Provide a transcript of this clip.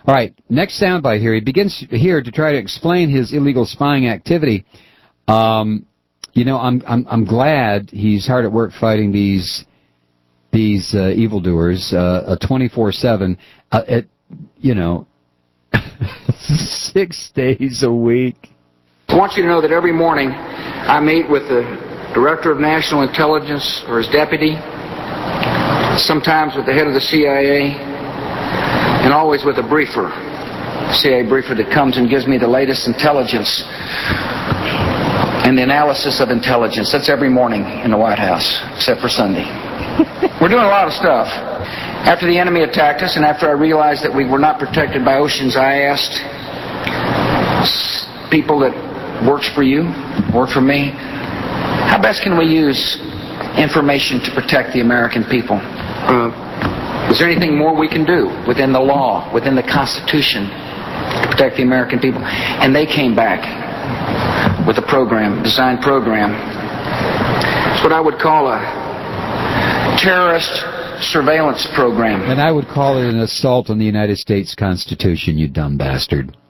All right, next soundbite here. He begins here to try to explain his illegal spying activity. You know, I'm glad he's hard at work fighting these evildoers 24/7. You know, 6 days a week. I want you to know that every morning I meet with the Director of National Intelligence or his deputy, sometimes with the head of the CIA, and always with a briefer, CIA briefer that comes and gives me the latest intelligence and the analysis of intelligence. That's every morning in the White House, except for Sunday. We're doing a lot of stuff. After the enemy attacked us and after I realized that we were not protected by oceans, I asked people that works for you, work for me, how best can we use information to protect the American people? Is there anything more we can do within the law, within the Constitution, to protect the American people? And they came back with a program, design program. It's what I would call a terrorist surveillance program. And I would call it an assault on the United States Constitution, you dumb bastard.